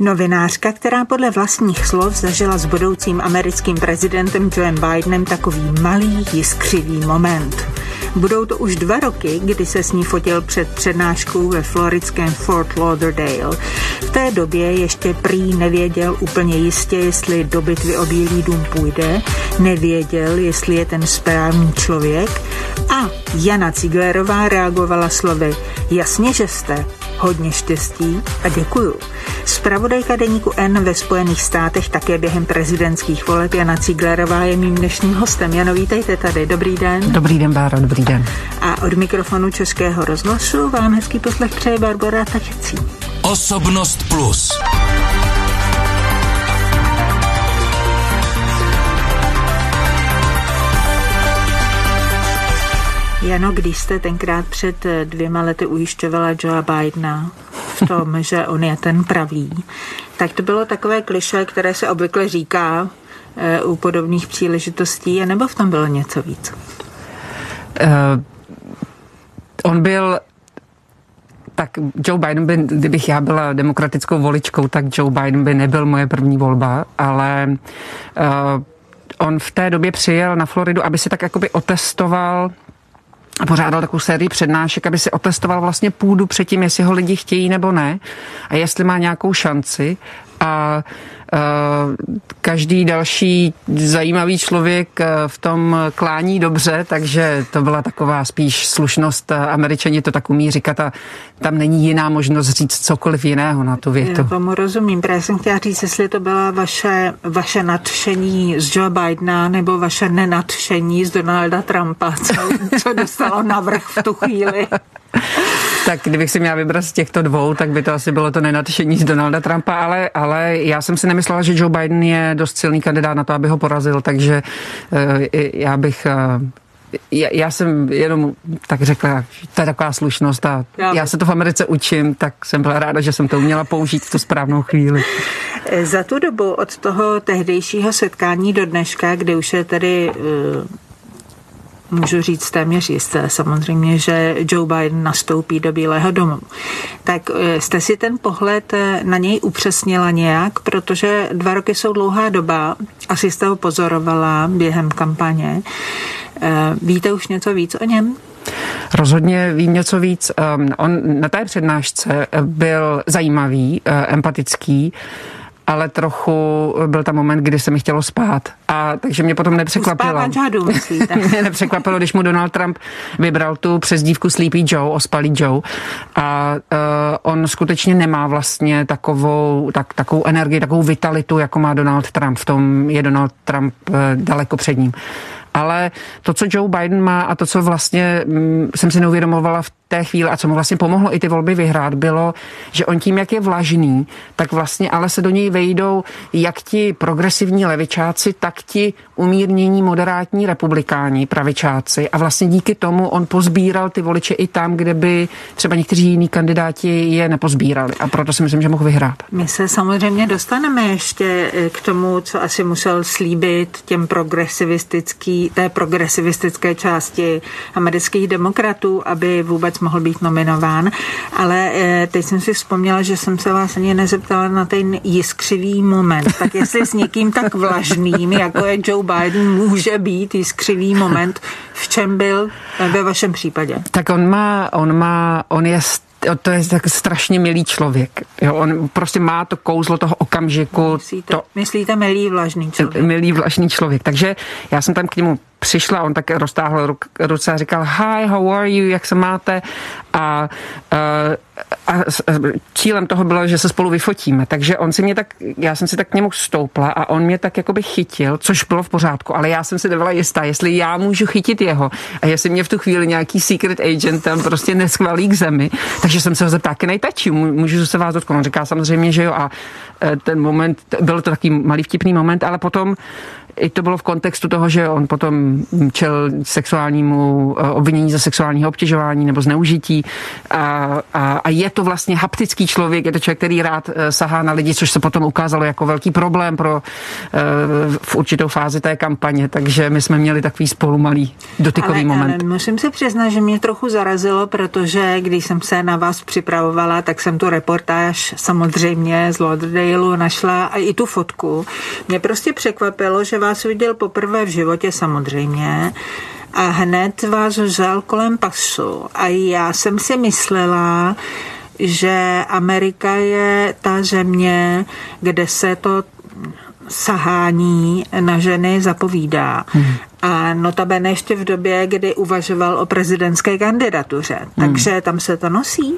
Novinářka, která podle vlastních slov zažila s budoucím americkým prezidentem Joem Bidenem takový malý jiskřivý moment. Budou to už 2 roky, kdy se s ní fotil před přednáškou ve floridském Fort Lauderdale. V té době ještě prý nevěděl úplně jistě, jestli do bitvy o Bílý dům půjde, nevěděl, jestli je ten správný člověk a Jana Zieglerová reagovala slovy: jasně, že jste, hodně štěstí a děkuju. Zpravodajka deníku N ve Spojených státech také během prezidentských voleb Jana Zieglerová je mým dnešním hostem. Jano, vítejte tady. Dobrý den. Dobrý den, Báro, dobrý den. A od mikrofonu Českého rozhlasu vám hezký poslech přeje Barbora Tačecí. Osobnost plus. Jano, když jste tenkrát před 2 lety ujišťovala Joea Bidena v tom, že on je ten pravý, tak to bylo takové klišé, které se obvykle říká u podobných příležitostí, nebo v tom bylo něco víc? On byl tak Joe Biden by, kdybych já byla demokratickou voličkou, tak Joe Biden by nebyl moje první volba, ale on v té době přijel na Floridu, aby se tak jakoby otestoval a pořádal takovou sérii přednášek, aby si otestoval vlastně půdu předtím, jestli ho lidi chtějí nebo ne a jestli má nějakou šanci. A každý další zajímavý člověk v tom klání dobře, takže to byla taková spíš slušnost. Američani to tak umí říkat a tam není jiná možnost říct cokoliv jiného na tu větu. Já tomu rozumím. Právě jsem chtěla říct, jestli to byla vaše nadšení z Joe Bidena nebo vaše nenadšení z Donalda Trumpa, co dostalo navrch v tu chvíli. Tak kdybych si měla vybrat z těchto 2, tak by to asi bylo to nenadšení z Donalda Trumpa, ale já jsem si nemyslela, že Joe Biden je dost silný kandidát na to, aby ho porazil, takže já jsem jenom tak řekla, to je taková slušnost a já se to v Americe učím, tak jsem byla ráda, že jsem to uměla použít v tu správnou chvíli. Za tu dobu od toho tehdejšího setkání do dneška, kdy už je tedy můžu říct téměř jisté samozřejmě, že Joe Biden nastoupí do Bílého domu. Tak jste si ten pohled na něj upřesnila nějak, protože 2 roky jsou dlouhá doba, asi jste ho pozorovala během kampaně. Víte už něco víc o něm? Rozhodně vím něco víc. On na té přednášce byl zajímavý, empatický, ale trochu byl tam moment, kdy se mi chtělo spát. A takže mě potom nepřekvapilo. Mě nepřekvapilo, když mu Donald Trump vybral tu přezdívku Sleepy Joe, ospalý Joe. A on skutečně nemá vlastně takovou energii, takovou vitalitu, jako má Donald Trump. V tom je Donald Trump daleko před ním. Ale to, co Joe Biden má a to, co vlastně jsem si neuvědomovala v té chvíli a co mu vlastně pomohlo i ty volby vyhrát, bylo, že on tím, jak je vlažný, tak vlastně ale se do něj vejdou jak ti progresivní levičáci, tak ti umírnění moderátní republikáni, pravičáci a vlastně díky tomu on pozbíral ty voliče i tam, kde by třeba někteří jiní kandidáti je nepozbírali a proto si myslím, že mohl vyhrát. My se samozřejmě dostaneme ještě k tomu, co asi musel slíbit těm té progresivistické části amerických demokratů, aby vůbec mohl být nominován. Ale teď jsem si vzpomněla, že jsem se vás ani nezeptala na ten jiskřivý moment. Tak jestli s někým tak vlažným, jako je Joe Biden, může být jiskřivý moment, v čem byl ve vašem případě? Tak to je tak strašně milý člověk. Jo, on prostě má to kouzlo toho okamžiku. Myslíte milý vlažný člověk? Milý vlažný člověk. Takže já jsem tam k němu přišla, on tak roztáhl ruce a říkal hi, how are you, jak se máte? A cílem toho bylo, že se spolu vyfotíme. Takže já jsem si tak k němu stoupla a on mě tak jakoby chytil, což bylo v pořádku, ale já jsem si nebyla jistá, jestli já můžu chytit jeho a jestli mě v tu chvíli nějaký secret agent tam prostě neschválí k zemi. Takže jsem se ho zeptala, can I touch you? Můžu se vás dotknout? On říká samozřejmě, že jo a ten moment, byl to takový malý vtipný moment, ale potom i to bylo v kontextu toho, že on potom čel sexuálnímu obvinění za sexuálního obtěžování nebo zneužití a je to vlastně haptický člověk, je to člověk, který rád sahá na lidi, což se potom ukázalo jako velký problém v určitou fázi té kampaně, takže my jsme měli takový spolu malý dotykový moment. Ale musím se přiznat, že mě trochu zarazilo, protože když jsem se na vás připravovala, tak jsem tu reportáž samozřejmě z Lauderdaleu našla a i tu fotku. Mě prostě překvapilo, že vás viděl poprvé v životě samozřejmě a hned vás vzal kolem pasu a já jsem si myslela, že Amerika je ta země, kde se to sahání na ženy zapovídá. A notabene ještě v době, kdy uvažoval o prezidentské kandidatuře. Takže tam se to nosí?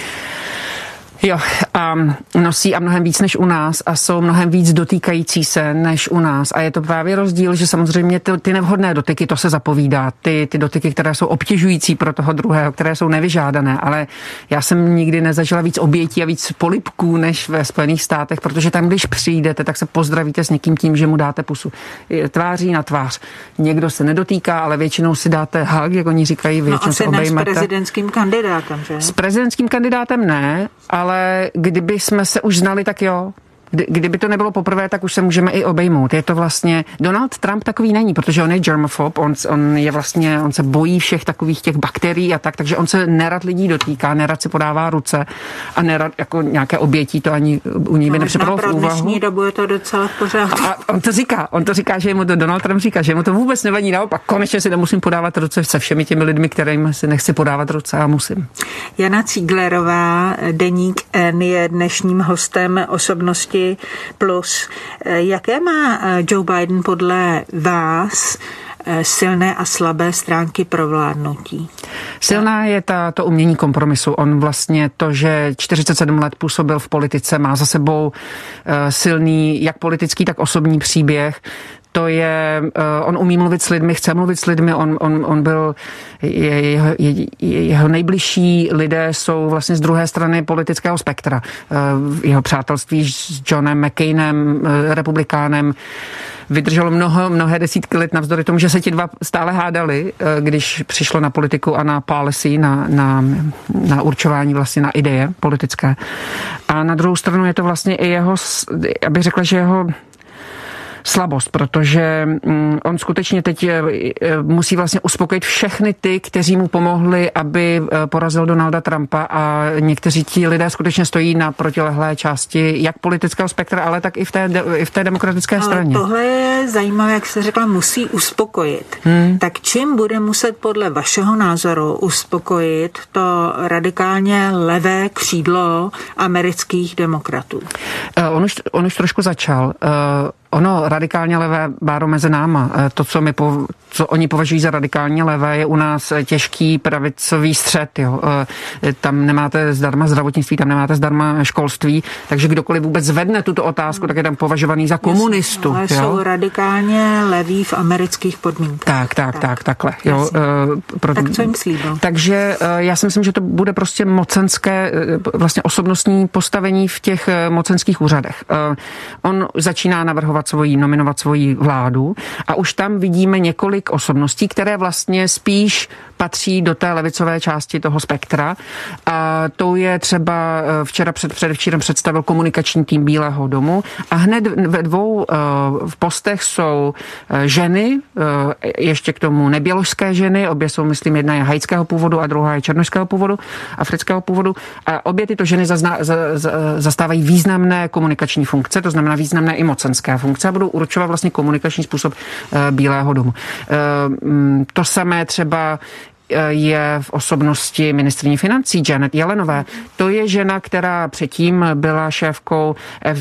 Jo, a nosí a mnohem víc než u nás a jsou mnohem víc dotýkající se než u nás. A je to právě rozdíl, že samozřejmě ty nevhodné dotyky, to se zapovídá. Ty dotyky, které jsou obtěžující pro toho druhého, které jsou nevyžádané, ale já jsem nikdy nezažila víc obětí a víc polibků než ve Spojených státech, protože tam, když přijdete, tak se pozdravíte s někým tím, že mu dáte pusu tváří na tvář. Někdo se nedotýká, ale většinou si dáte hug, jak oni říkají, většinou se obejmete. No asi ne s prezidentským kandidátem, že? S prezidentským kandidátem ne, ale kdyby jsme se už znali, tak jo. Kdyby to nebylo poprvé, tak už se můžeme i obejmout. Je to vlastně, Donald Trump takový není, protože on je germaphob, on je vlastně, on se bojí všech takových těch bakterií a tak, takže on se nerad lidí dotýká, nerad si podává ruce a nerad jako nějaké obětí, to ani u ní by nepřipadlo v úvahu. Pro dnešní dobu je to docela v pořádku. A on to říká, že mu to Donald Trump říká, že mu to vůbec nevadí, naopak konečně si nemusím podávat ruce se všemi těmi lidmi, kterým si nechci podávat ruce a musím. Jana Cíglerová, deník N, je dnešním hostem Osobnosti Plus. Jaké má Joe Biden podle vás silné a slabé stránky pro vládnutí? Silná je to umění kompromisu. On vlastně to, že 47 let působil v politice, má za sebou silný jak politický, tak osobní příběh. To je, on umí mluvit s lidmi, chce mluvit s lidmi, on byl, jeho nejbližší lidé jsou vlastně z druhé strany politického spektra. Jeho přátelství s Johnem McCainem, republikánem, vydrželo mnohé desítky let navzdory tomu, že se ti dva stále hádali, když přišlo na politiku a na policy, na určování vlastně na ideje politické. A na druhou stranu je to vlastně i jeho, abych řekla, že jeho slabost, protože on skutečně teď musí vlastně uspokojit všechny ty, kteří mu pomohli, aby porazil Donalda Trumpa a někteří ti lidé skutečně stojí na protilehlé části jak politického spektra, ale tak i v té demokratické straně. Tohle je zajímavé, jak se řekla, musí uspokojit. Tak čím bude muset podle vašeho názoru uspokojit to radikálně levé křídlo amerických demokratů? On už trošku začal. Ono radikálně levé, Báro, mezi náma. To, co oni považují za radikálně levé, je u nás těžký pravicový střed. Jo. Tam nemáte zdarma zdravotnictví, tam nemáte zdarma školství, takže kdokoliv vůbec zvedne tuto otázku, tak je tam považovaný za komunistu. Ale jsou radikálně leví v amerických podmínkách. Takhle. Jo. Tak co jim slíbil? Takže já si myslím, že to bude prostě mocenské, vlastně osobnostní postavení v těch mocenských úřadech. On začíná nominovat svoji vládu a už tam vidíme několik osobností, které vlastně spíš patří do té levicové části toho spektra. A to je třeba předevčírem představil komunikační tým Bílého domu a hned ve dvou postech jsou ženy, ještě k tomu neběložské ženy, obě jsou, myslím, jedna je haitského původu a druhá je černošského původu, afrického původu. A obě tyto ženy zastávají významné komunikační funkce, to znamená významné i mocenské funkce a budou určovat vlastně komunikační způsob Bílého domu. To samé třeba je v osobnosti ministryně financí Janet Yellenové. To je žena, která předtím byla šéfkou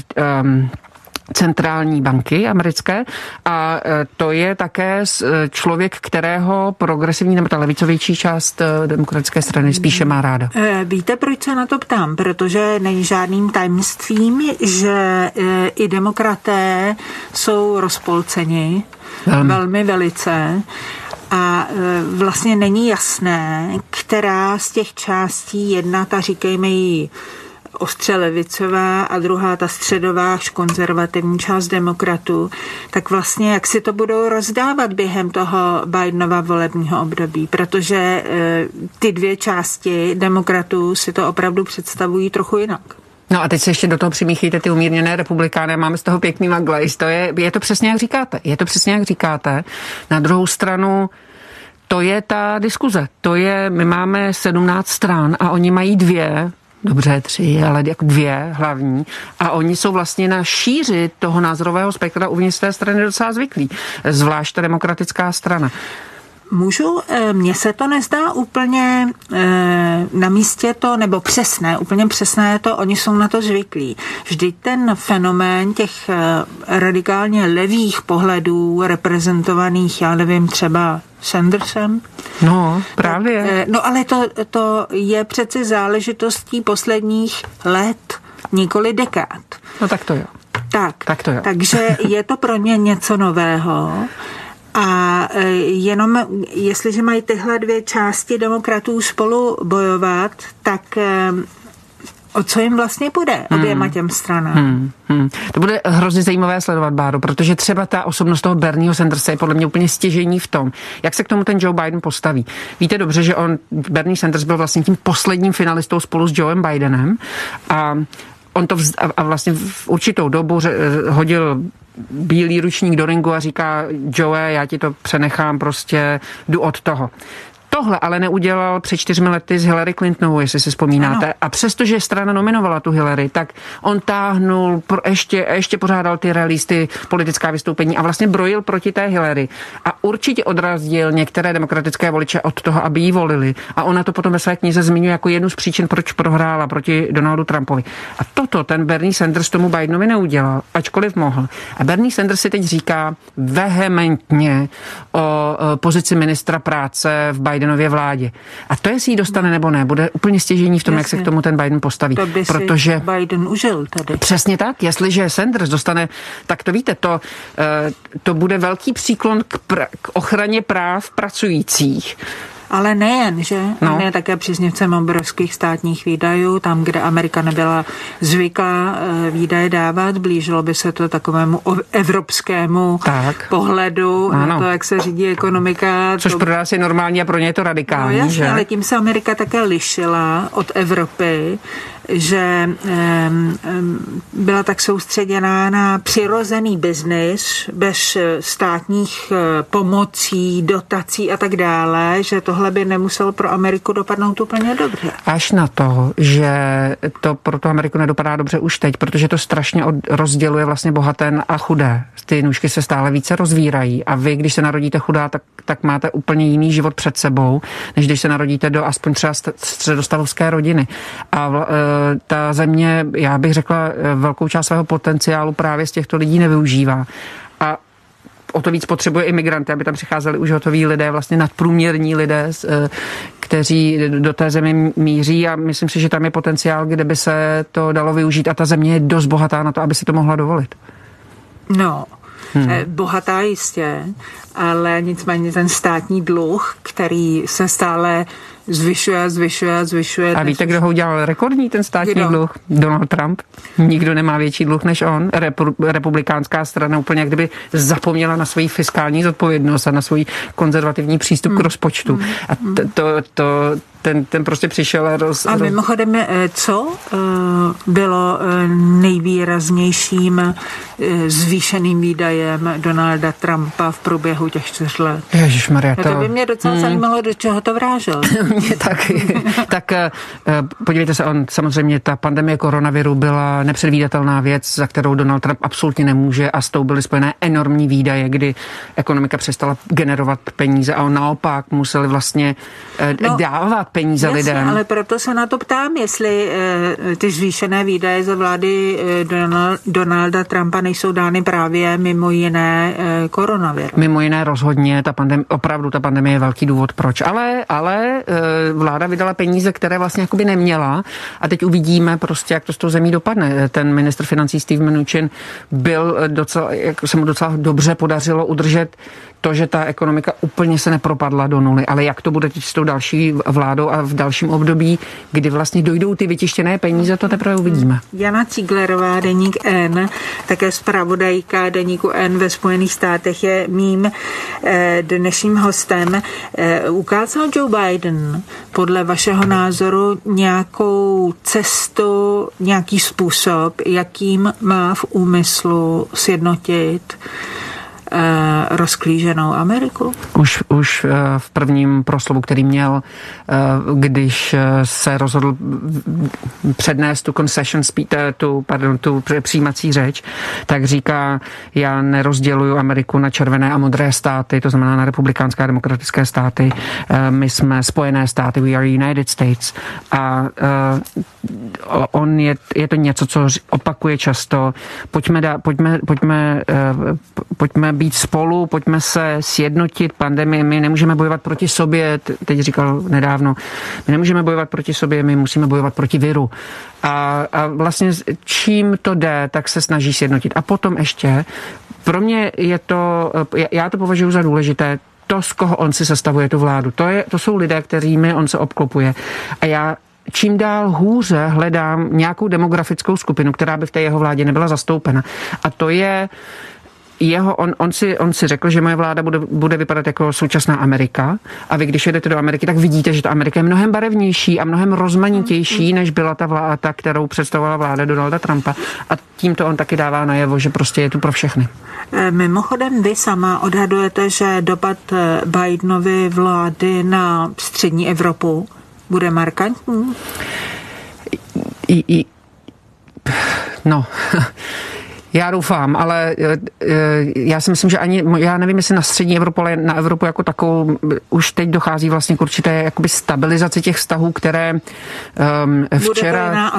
centrální banky americké a to je také člověk, kterého progresivní nebo ta levicovější část demokratické strany spíše má ráda. Víte, proč se na to ptám? Protože není žádným tajemstvím, že i demokraté jsou rozpolceni velmi velice a vlastně není jasné, která z těch částí, jedna ta říkejme jí ostře levicová a druhá ta středová až konzervativní část demokratů, tak vlastně jak si to budou rozdávat během toho Bidenova volebního období, protože ty dvě části demokratů si to opravdu představují trochu jinak. No a teď se ještě do toho přimíchejte ty umírněné republikány, máme z toho pěkný maglejs. Je to přesně jak říkáte. Je to přesně jak říkáte. Na druhou stranu to je ta diskuze. My máme 17 stran a oni mají 2, dobře 3, ale jako 2 hlavní. A oni jsou vlastně na šíři toho názorového spektra uvnitř té strany docela zvyklí. Zvlášť ta demokratická strana. Můžu, mně se to nezdá úplně na místě to, nebo přesné, úplně přesné je to, oni jsou na to zvyklí. Vždyť ten fenomén těch radikálně levých pohledů reprezentovaných, já nevím, třeba Sandersem. No, právě. No, ale to je přeci záležitostí posledních let, nikoli dekád. No tak to jo. Tak to jo. Takže je to pro ně něco nového. A jenom jestliže mají tyhle dvě části demokratů spolu bojovat, tak o co jim vlastně bude oběma těm stranám? To bude hrozně zajímavé sledovat, Báro, protože třeba ta osobnost toho Bernieho Sandersa je podle mě úplně stěžejní v tom, jak se k tomu ten Joe Biden postaví. Víte dobře, že Bernie Sanders byl vlastně tím posledním finalistou spolu s Joem Bidenem a on to vlastně v určitou dobu hodil bílý ručník do ringu a říká: Joe, já ti to přenechám, prostě jdu od toho. Tohle ale neudělal před 4 lety s Hillary Clintonovou, jestli si vzpomínáte. Ano. A přestože strana nominovala tu Hillary, tak on táhnul, ještě pořádal ty rallies, ty politická vystoupení a vlastně brojil proti té Hillary. A určitě odrazil některé demokratické voliče od toho, aby ji volili. A ona to potom ve své knize zmiňuje jako jednu z příčin, proč prohrála proti Donaldu Trumpovi. A toto ten Bernie Sanders tomu Bidenovi neudělal, ačkoliv mohl. A Bernie Sanders si teď říká vehementně o pozici ministra práce v Bidenově vládě. A to, jestli ji dostane nebo ne, bude úplně stěžení v tom, jak se k tomu ten Biden postaví. To by protože si Biden užil tady. Přesně tak. Jestliže Sanders dostane, tak to víte, to bude velký příklon k ochraně práv pracujících. Ale nejen, že? No. On je také příznivcem obrovských státních výdajů, tam, kde Amerika nebyla zvyklá výdaje dávat, blížilo by se to takovému evropskému pohledu na to, jak se řídí ekonomika. Což pro nás je normální a pro ně je to radikální, no, jasně, že? Ale tím se Amerika také lišila od Evropy, že byla tak soustředěná na přirozený biznis bez státních pomocí, dotací a tak dále, že tohle by nemuselo pro Ameriku dopadnout úplně dobře. Až na to, že to pro tu Ameriku nedopadá dobře už teď, protože to strašně rozděluje vlastně bohaté a chudé. Ty nůžky se stále více rozvírají a vy, když se narodíte chudá, tak máte úplně jiný život před sebou, než když se narodíte do aspoň třeba středostavovské rodiny. A ta země, já bych řekla, velkou část svého potenciálu právě z těchto lidí nevyužívá. A o to víc potřebuje imigranty, aby tam přicházeli už hotoví lidé, vlastně nadprůměrní lidé, kteří do té země míří a myslím si, že tam je potenciál, kde by se to dalo využít a ta země je dost bohatá na to, aby si to mohla dovolit. No, bohatá jistě, ale nicméně ten státní dluh, který se stále zvyšuje. A víte, kdo ho udělal rekordní, ten státní dluh? Donald Trump. Nikdo nemá větší dluh než on. Republikánská strana úplně jak kdyby zapomněla na svoji fiskální zodpovědnost a na svůj konzervativní přístup k rozpočtu. A ten prostě přišel a mimochodem, co bylo nejvýraznějším zvýšeným výdajem Donalda Trumpa v průběhu těch 4 let? Ježišmarja, to by mě docela zajímalo, do čeho to vrážel. Mě taky. Tak podívejte se, samozřejmě ta pandemie koronaviru byla nepředvídatelná věc, za kterou Donald Trump absolutně nemůže a s tou byly spojené enormní výdaje, kdy ekonomika přestala generovat peníze a on naopak musel vlastně dávat peníze lidem. Ale proto se na to ptám, jestli ty zvýšené výdaje za vlády Donalda Trumpa nejsou dány právě mimo jiné koronavirem. Mimo jiné rozhodně, opravdu ta pandemie je velký důvod proč. Ale vláda vydala peníze, které vlastně jakoby neměla a teď uvidíme prostě, jak to s tou zemí dopadne. Ten ministr financí Steve Mnuchin se mu docela dobře podařilo udržet to, že ta ekonomika úplně se nepropadla do nuly, ale jak to bude teď s tou další vládou a v dalším období, kdy vlastně dojdou ty vytištěné peníze, to teprve uvidíme. Jana Cíglerová, deník N, také zpravodajka deníku N ve Spojených státech, je mým dnešním hostem. Ukázal Joe Biden podle vašeho názoru nějakou cestu, nějaký způsob, jakým má v úmyslu sjednotit rozklíženou Ameriku? Už v prvním proslovu, který měl, když se rozhodl přednést tu concession speech, tu přijímací řeč, tak říká, já nerozděluju Ameriku na červené a modré státy, to znamená na republikánské a demokratické státy. My jsme Spojené státy, we are United States. A je to něco, co opakuje často. Pojďme být spolu, pojďme se sjednotit pandemii, my nemůžeme bojovat proti sobě, teď říkal nedávno, my nemůžeme bojovat proti sobě, my musíme bojovat proti viru. A vlastně čím to jde, tak se snaží sjednotit. A potom ještě, pro mě je to, já to považuji za důležité, to, z koho on si sestavuje tu vládu. To jsou lidé, kterými on se obklopuje. A já čím dál hůře hledám nějakou demografickou skupinu, která by v té jeho vládě nebyla zastoupena. A to je on si řekl, že moje vláda bude vypadat jako současná Amerika a vy, když jedete do Ameriky, tak vidíte, že ta Amerika je mnohem barevnější a mnohem rozmanitější, než byla ta vláda, kterou představovala vláda Donalda Trumpa. A tímto on taky dává najevo, že prostě je tu pro všechny. Mimochodem, vy sama odhadujete, že dopad Bidenovy vlády na střední Evropu bude markantní? No... Já doufám, ale já si myslím, že já nevím, jestli na střední Evropu, ale na Evropu jako takovou už teď dochází vlastně k určité jakoby stabilizaci těch vztahů, které včera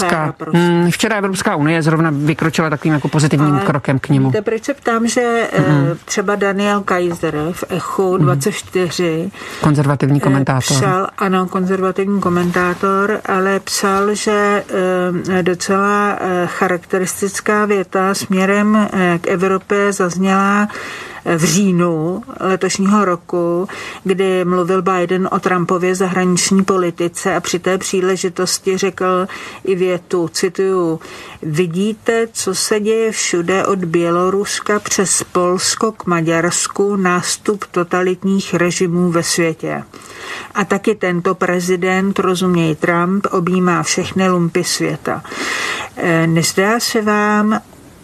Evropská unie zrovna vykročila takovým jako pozitivním krokem k němu. Víte, proč se ptám, že třeba Daniel Kaiser v Echu 24 konzervativní komentátor. Konzervativní komentátor, ale psal, že docela charakteristická věta směrem k Evropě zazněla v říjnu letošního roku, kdy mluvil Biden o Trumpově zahraniční politice a při té příležitosti řekl i větu, cituju, vidíte, co se děje všude od Běloruska přes Polsko k Maďarsku, nástup totalitních režimů ve světě. A taky tento prezident, rozuměj Trump, objímá všechny lumpy světa. Nezdá se vám,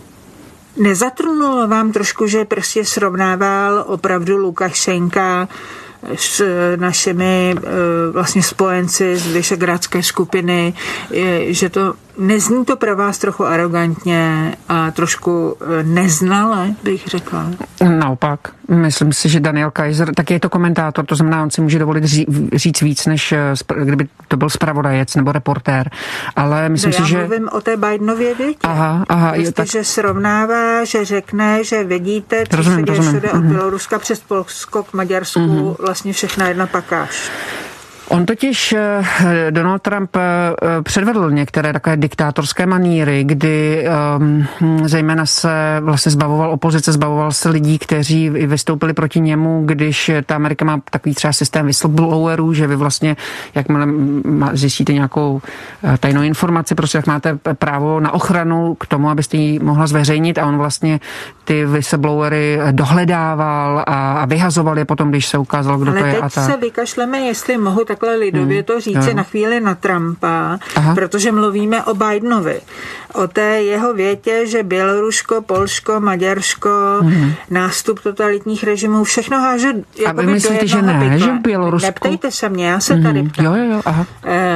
nezatrnulo vám trošku, že prostě srovnával opravdu Lukašenka s našimi vlastně spojenci z Visegrádské skupiny, že to nezní to pro vás trochu arrogantně a trošku neznale, bych řekla? Naopak. Myslím si, že Daniel Kaiser, tak je to komentátor, to znamená, on si může dovolit říct víc, než kdyby to byl zpravodajec nebo reportér. Ale myslím si, že... Já mluvím o té Bidenově větě. Aha, tak... že srovnává, že řekne, že vidíte, co se děje všude od Běloruska přes Polsko k Maďarsku, vlastně všechna jedna pakáž. On totiž, Donald Trump, předvedl některé takové diktátorské maníry, kdy zejména se vlastně zbavoval opozice, zbavoval se lidí, kteří vystoupili proti němu, když ta Amerika má takový třeba systém whistleblowerů, že vy vlastně, jakmile zjistíte nějakou tajnou informaci, prostě jak máte právo na ochranu k tomu, abyste ji mohla zveřejnit a on vlastně ty whistleblowery dohledával a vyhazoval je potom, když se ukázalo, kdo to je. Ale teď se vykašleme, jestli mohu takhle lidově to říci na chvíli na Trumpa, protože mluvíme o Bidenovi. O té jeho větě, že Bělorusko, Polsko, Maďarsko, nástup totalitních režimů, všechno háže a vy myslíte, že ne, pytle. Že v Bělorusku? Neptejte se mě, já se tady ptám. Jo, aha.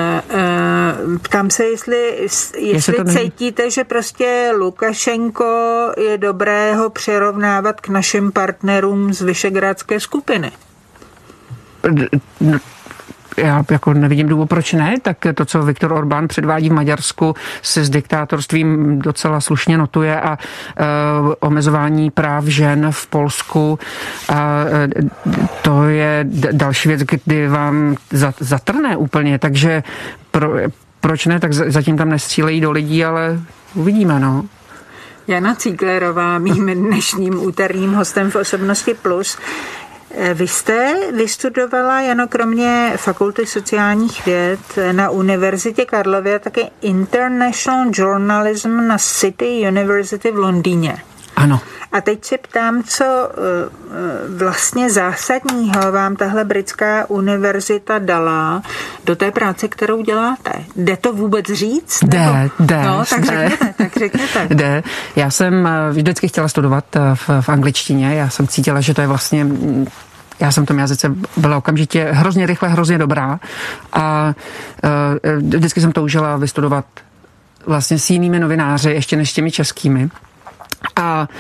Ptám se, jestli cítíte, že prostě Lukašenko je dobré ho přirovnávat k našim partnerům z Visegrádské skupiny. já jako nevidím důvod, proč ne, tak to, co Viktor Orbán předvádí v Maďarsku, se s diktátorstvím docela slušně notuje a omezování práv žen v Polsku, a to je další věc, kdy vám zatrne úplně, takže proč ne, tak zatím tam nestřílejí do lidí, ale uvidíme, no. Jana Cíglerová, mým dnešním úterním hostem v Osobnosti Plus. Vy jste vystudovala, Jano, kromě Fakulty sociálních věd na Univerzitě Karlově také International Journalism na City University v Londýně. Ano. A teď se ptám, co vlastně zásadního vám tahle britská univerzita dala do té práce, kterou děláte. Jde to vůbec říct? Jde. No, tak řekněte. Jde. Já jsem vždycky chtěla studovat v angličtině. Já jsem cítila, že to je vlastně... Já jsem v tom jazyce byla okamžitě hrozně rychle, hrozně dobrá a vždycky jsem toužila vystudovat vlastně s jinými novináři, ještě než těmi českými. A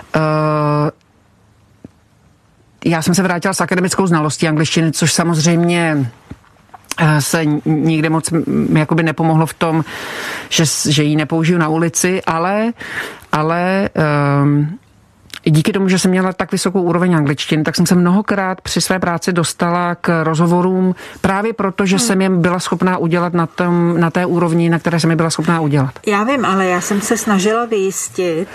já jsem se vrátila s akademickou znalostí angličtiny, což samozřejmě se nikde moc jakoby nepomohlo v tom, že ji nepoužiju na ulici, ale díky tomu, že jsem měla tak vysokou úroveň angličtiny, tak jsem se mnohokrát při své práci dostala k rozhovorům právě proto, že jsem je byla schopná udělat na té úrovni, na které jsem je byla schopná udělat. Já vím, ale já jsem se snažila vyjistit,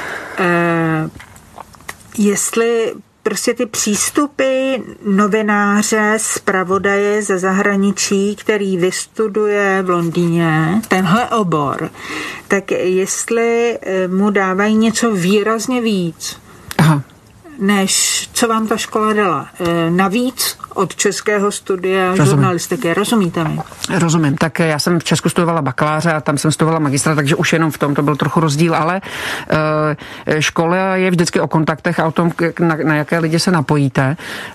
jestli prostě ty přístupy novináře, zpravodaje ze zahraničí, který vystuduje v Londýně tenhle obor, tak jestli mu dávají něco výrazně víc, než co vám ta škola dala. Navíc od českého studia žurnalistiky. Rozumíte mi? Rozumím. Tak já jsem v Česku studovala bakaláře a tam jsem studovala magistra, takže už jenom v tom to byl trochu rozdíl, ale škola je vždycky o kontaktech a o tom, na jaké lidi se napojíte.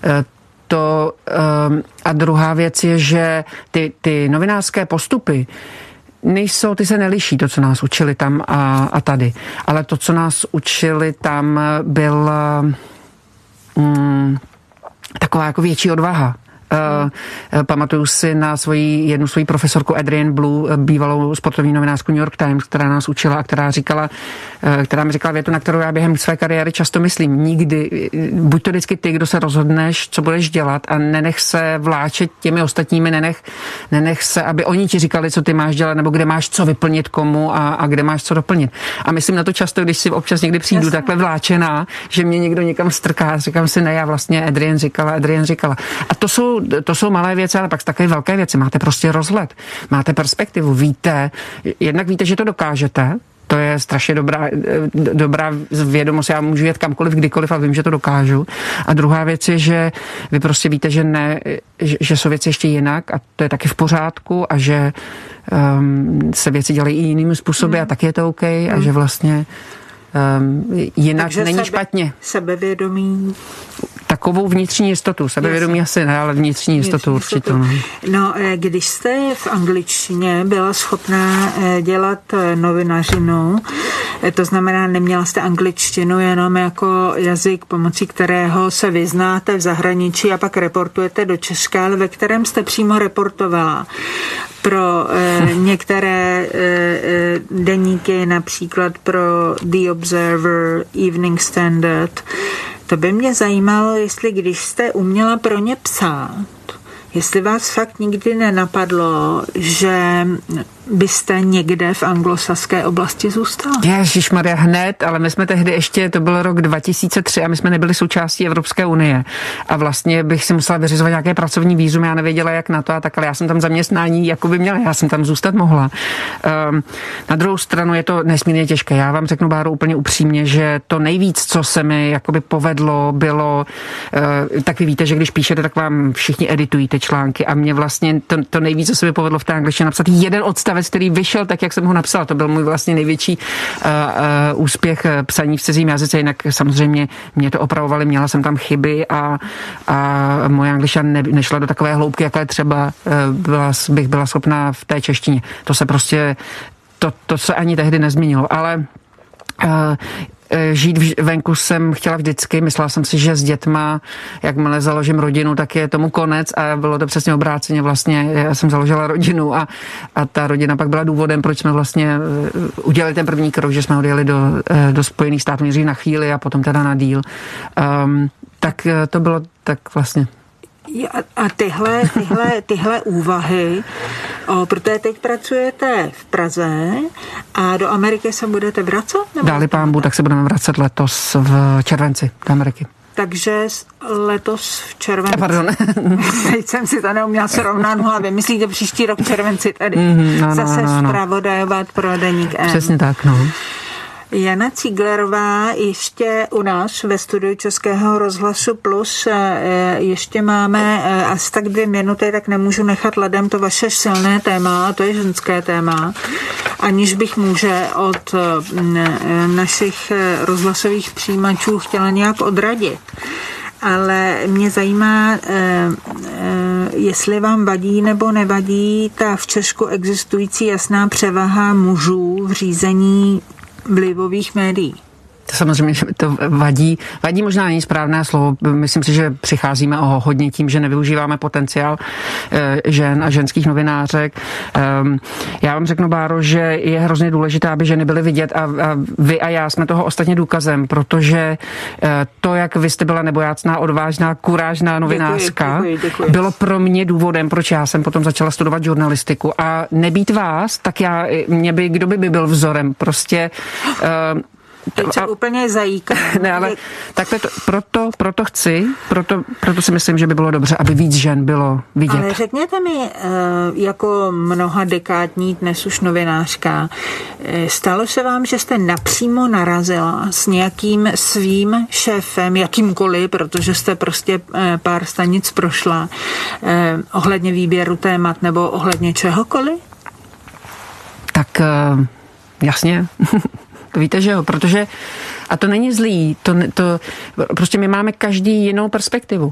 A druhá věc je, že ty novinářské postupy ty se neliší, to, co nás učili tam a tady. Ale to, co nás učili tam, byl taková jako větší odvaha. Pamatuju si na jednu svoji profesorku Adrienne Blue, bývalou sportovní novinářku New York Times, která nás učila a která mi říkala větu, na kterou já během své kariéry často myslím. Nikdy, buď to vždycky ty, kdo se rozhodneš, co budeš dělat a nenech se vláčet těmi ostatními, nenech se, aby oni ti říkali, co ty máš dělat, nebo kde máš co vyplnit komu a kde máš co doplnit. A myslím na to často, když si občas někdy přijdu takhle vláčená, že mě někdo někam strká, říkám si, ne, já vlastně Adrienne říkala. A to jsou malé věci, ale pak také velké věci. Máte prostě rozhled, máte perspektivu, jednak víte, že to dokážete, to je strašně dobrá vědomost, já můžu jet kamkoliv, kdykoliv a vím, že to dokážu. A druhá věc je, že vy prostě víte, že jsou věci ještě jinak a to je taky v pořádku a že se věci dělají i jinými způsoby a tak je to OK a že vlastně jinak takže není špatně. Sebevědomí. Takovou vnitřní jistotu. Sebevědomí asi ne, ale vnitřní jistotu určitě. No, když jste v angličtině byla schopná dělat novinařinu, to znamená, neměla jste angličtinu jenom jako jazyk, pomocí kterého se vyznáte v zahraničí a pak reportujete do Česka, ale ve kterém jste přímo reportovala pro některé deníky, například pro The Observer, Evening Standard. To by mě zajímalo, jestli když jste uměla pro ně psát, jestli vás fakt nikdy nenapadlo, že byste někde v anglosaské oblasti zůstala? Ježišmarja, hned, ale my jsme tehdy ještě, to byl rok 2003 a my jsme nebyli součástí Evropské unie. A vlastně bych si musela vyřizovat nějaké pracovní vízum, já nevěděla, jak na to a tak, ale já jsem tam zaměstnání jakoby měla, já jsem tam zůstat mohla. Na druhou stranu je to nesmírně těžké. Já vám řeknu, Báro, úplně upřímně, že to nejvíc, co se mi jakoby povedlo, bylo, tak vy víte, že když píšete, tak vám všichni editují ty články a mě vlastně to nejvíc, co se mi povedlo v té angličtině napsat jeden odstavec, který vyšel tak, jak jsem ho napsala. To byl můj vlastně největší úspěch psaní v cizím jazyce, jinak samozřejmě mě to opravovali, měla jsem tam chyby a moje angličtina nešla do takové hloubky, jaké třeba bych byla schopná v té češtině. To se prostě, to se ani tehdy nezměnilo, ale žít venku jsem chtěla vždycky. Myslela jsem si, že s dětma, jakmile založím rodinu, tak je tomu konec a bylo to přesně obráceně vlastně. Já jsem založila rodinu a ta rodina pak byla důvodem, proč jsme vlastně udělali ten první krok, že jsme odjeli do Spojených států nejdřív na chvíli a potom teda na díl. Tak to bylo tak vlastně. A tyhle úvahy, protože teď pracujete v Praze a do Ameriky se budete vracet? Dáli pánbu, tak se budeme vracet letos v červenci do Ameriky. Takže letos v červenci. Pardon. Teď jsem si to neuměla srovnat v hlavě. Myslíte příští rok v červenci tady zase zpravodajovat pro deník N. Přesně tak, no. Jana Cíglerová ještě u nás ve studiu Českého rozhlasu Plus. Ještě máme asi tak 2 minuty, tak nemůžu nechat ladem to vaše silné téma, a to je ženské téma, aniž bych muže od našich rozhlasových přijímačů chtěla nějak odradit. Ale mě zajímá, jestli vám vadí nebo nevadí ta v Česku existující jasná převaha mužů v řízení vlivových médií. To samozřejmě to vadí. Vadí možná není správné slovo. Myslím si, že přicházíme o hodně tím, že nevyužíváme potenciál žen a ženských novinářek. Já vám řeknu, Báro, že je hrozně důležité, aby ženy byly vidět a vy a já jsme toho ostatně důkazem, protože to, jak vy jste byla nebojácná, odvážná, kurážná novinářka, děkuji. Bylo pro mě důvodem, proč já jsem potom začala studovat žurnalistiku. A nebýt vás, tak kdo by byl vzorem? Prostě teď se úplně zajíká. Ne, ale takhle proto si myslím, že by bylo dobře, aby víc žen bylo vidět. Ale řekněte mi, jako mnoha dekádní dnes už novinářka, stalo se vám, že jste napřímo narazila s nějakým svým šéfem, jakýmkoliv, protože jste prostě pár stanic prošla, ohledně výběru témat nebo ohledně čehokoliv? Tak jasně. To víte, že jo, protože, a to není zlý, prostě my máme každý jinou perspektivu.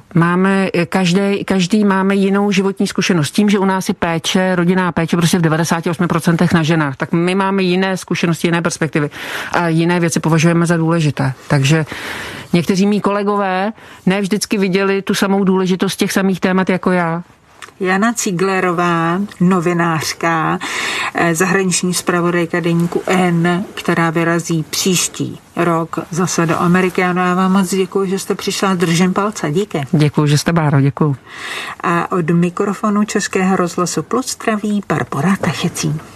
Každý máme jinou životní zkušenost. Tím, že u nás je péče, rodinná péče prostě v 98% na ženách, tak my máme jiné zkušenosti, jiné perspektivy a jiné věci považujeme za důležité. Takže někteří mý kolegové ne vždycky viděli tu samou důležitost těch samých témat jako já. Jana Cíglerová, novinářka, zahraniční zpravodajka deníku N, která vyrazí příští rok zase do Ameriky. Ano, já vám moc děkuji, že jste přišla, držím palce. Díky. Děkuji, že jste, Báro, děkuji. A od mikrofonu Českého rozhlasu Plus zdraví Barbora Tachecín.